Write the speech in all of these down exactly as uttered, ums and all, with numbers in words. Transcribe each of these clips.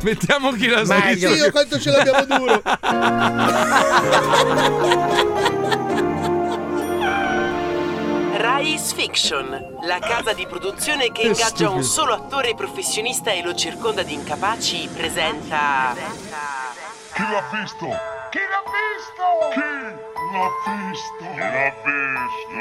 Mettiamo chi la sa. Ma io quanto ce l'abbiamo duro. Rise Fiction, la casa di produzione che ingaggia un solo attore professionista e lo circonda di incapaci, presenta... Chi l'ha visto? Chi l'ha visto? Chi l'ha visto? Chi l'ha visto?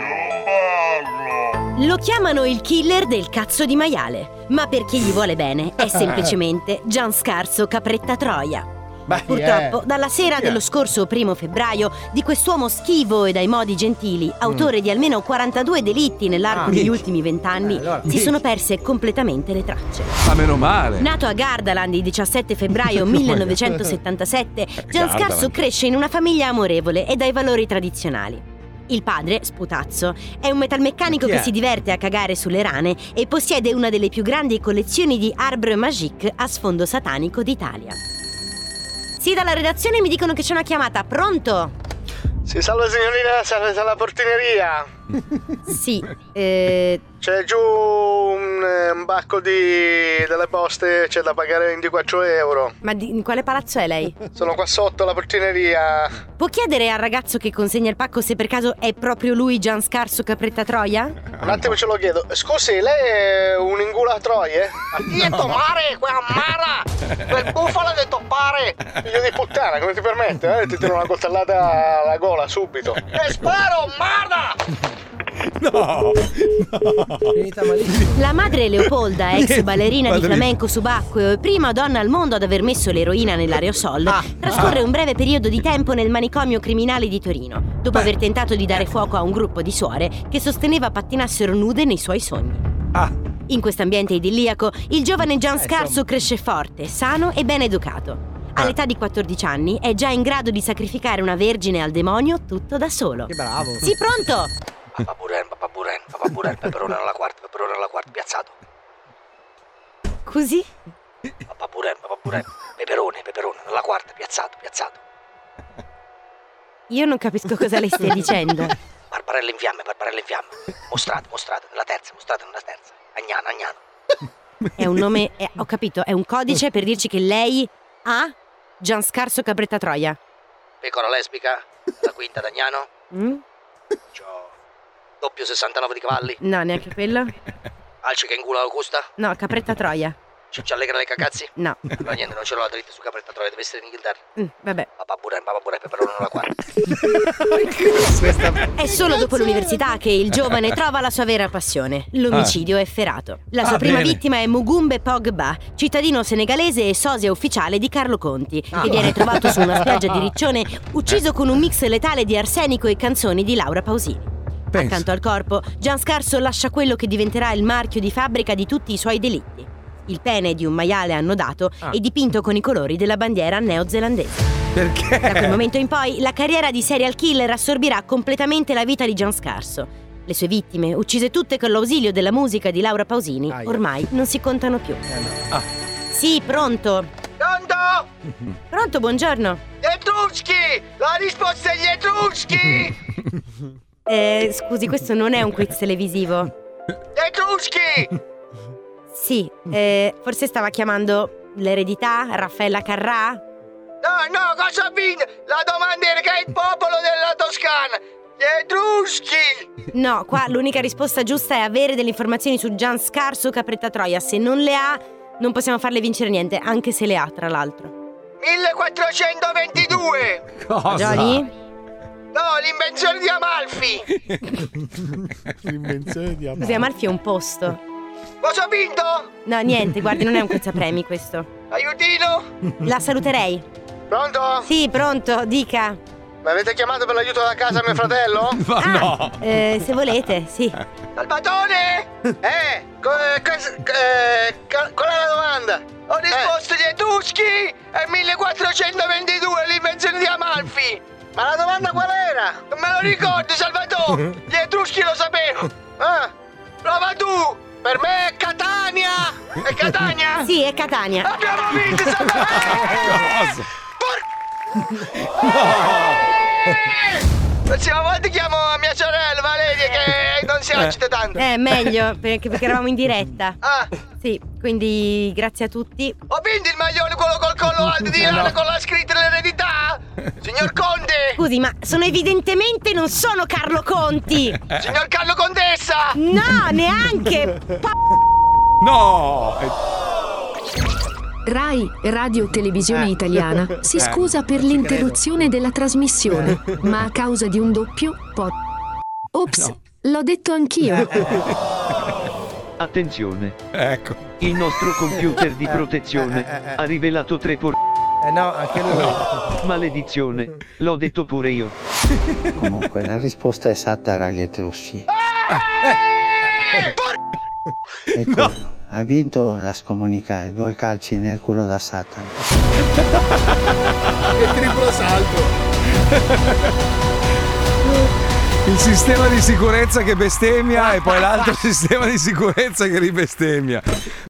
Io parlo! Lo chiamano il killer del cazzo di maiale, ma per chi gli vuole bene è semplicemente Gianscarso Capretta Troia. Beh, Purtroppo, yeah. dalla sera Yeah. dello scorso primo febbraio, di quest'uomo schivo e dai modi gentili, autore mm. di almeno quarantadue delitti nell'arco Ah, degli minchia. ultimi vent'anni, Eh, allora, si minchia. sono perse completamente le tracce. Ma meno male. Nato a Gardaland il diciassette febbraio millenovecentosettantasette, Gianscarso Gardaland. cresce in una famiglia amorevole e dai valori tradizionali. Il padre, Sputazzo, è un metalmeccanico Chi è? che si diverte a cagare sulle rane e possiede una delle più grandi collezioni di arbre magique a sfondo satanico d'Italia. Sì, dalla redazione mi dicono che c'è una chiamata. Pronto? Sì, salve signorina, salve alla portineria. Sì, eh... C'è giù un, eh, un bacco di delle poste, c'è da pagare ventiquattro euro. ma di, in quale palazzo è lei? Sono qua sotto la portineria. Può chiedere al ragazzo che consegna il pacco se per caso è proprio lui Gianscarso Capretta Troia? Un attimo ce lo chiedo. Scusi, lei è un ingulatroie? Io è mare, quella mara! Quel bufalo ha detto pare! Figlio di puttana, come ti permette? Eh? Ti tiro una coltellata alla gola subito. E sparo, merda! No, Finita malissimo. La madre Leopolda, ex Niente, ballerina di padrino. flamenco subacqueo e prima donna al mondo ad aver messo l'eroina nell'aerosol, Ah, trascorre un breve periodo di tempo nel manicomio criminale di Torino, dopo aver tentato di dare fuoco a un gruppo di suore che sosteneva pattinassero nude nei suoi sogni. Ah, In quest'ambiente idilliaco, il giovane Gianscarso insomma. cresce forte, sano e ben educato. All'età di quattordici anni è già in grado di sacrificare una vergine al demonio tutto da solo. Che bravo. Sì, pronto? Papà Buren, papà Buren, papà Buren, peperone alla quarta, peperone alla quarta, piazzato. Così? Papà Buren, papà Buren, peperone, peperone, alla quarta, piazzato, piazzato. Io non capisco cosa lei stia dicendo. Barbarella in fiamme, barbarella in fiamme. Mostrate, mostrate, nella terza, mostrate nella terza. Agnano, agnano. È un nome, è- ho capito, è un codice per dirci che lei ha Gianscarso Capretta Troia. Pecora lesbica, la quinta d'Agnano. Mm? C'ho doppio sessantanove di cavalli. No, neanche quello. Alci che ingula Augusta. No, Capretta Troia. Ciccia allegra le cagazzi. No. Ma niente, non ce l'ho la dritta su Capretta Troia, deve essere in Inghilterra. Mm, vabbè. Papà Buren, papà Buren, peperone alla quarta. È solo dopo l'università che il giovane trova la sua vera passione, l'omicidio efferato. La sua Ah, prima bene. vittima è Mugumbe Pogba, cittadino senegalese e sosia ufficiale di Carlo Conti, che viene trovato su una spiaggia di Riccione, ucciso con un mix letale di arsenico e canzoni di Laura Pausini. pensa. Accanto al corpo, Gianscarso lascia quello che diventerà il marchio di fabbrica di tutti i suoi delitti. Il pene di un maiale annodato Ah. e dipinto con i colori della bandiera neozelandese. Perché? Da quel momento in poi, la carriera di serial killer assorbirà completamente la vita di Gianscarso. Le sue vittime, uccise tutte con l'ausilio della musica di Laura Pausini, Aia. ormai non si contano più. Eh, no. Sì, pronto. Pronto? Pronto, buongiorno. Gli Etruschi! La risposta è gli Etruschi! Eh, scusi, questo non è un quiz televisivo. Gli Etruschi! Sì, eh, forse stava chiamando l'eredità, Raffaella Carrà? No, no, cosa ha vinto? La domanda era che è il popolo della Toscana! Gli Etruschi! No, qua l'unica risposta giusta è avere delle informazioni su Gianscarso Capretta Troia. Se non le ha, non possiamo farle vincere niente, anche se le ha, tra l'altro. millequattrocentoventidue! Cosa? Johnny? No, l'invenzione di Amalfi! L'invenzione di Amalfi. Scusi, Amalfi è un posto. Cosa ho vinto? No, niente, guardi, non è un quizapremi questo. Aiutino? La saluterei. Pronto? Sì, pronto, dica. Mi avete chiamato per l'aiuto da casa a mio fratello? Ma no. Eh, se volete, sì. Salvatore! Eh, co- eh, cos- eh, co- qual è la domanda? Ho risposto gli Etruschi e millequattrocentoventidue, l'invenzione di Amalfi! Ma la domanda qual era? Non me lo ricordo, Salvatore! Gli Etruschi lo sapevo! Ah, prova tu! Per me è Catania! È Catania? Sì, è Catania. Abbiamo vinto, Salvatore! La prossima volta chiamo mia sorella Valeria che non si agita tanto. Eh, meglio, perché, perché eravamo in diretta. Ah, Sì, quindi grazie a tutti. ho vinto il maglione quello di Eh, lana no. con la scritta l'eredità? Signor Conte? Scusi, ma sono evidentemente non sono Carlo Conti. Signor Carlo Contessa? No, neanche. No! Rai, Radio Televisione Italiana, si Eh, scusa per l'interruzione della trasmissione, ma a causa di un doppio po'. Ops, l'ho detto anch'io. Attenzione, Ecco. il nostro computer di protezione ha rivelato tre por... Eh no, anche lui. Maledizione, l'ho detto pure io. Comunque la risposta esatta era gli Etruschi. Ecco, ha vinto la scomunicare, due calci nel culo da Satana. Che triplo salto. Il sistema di sicurezza che bestemmia e poi l'altro sistema di sicurezza che ribestemmia.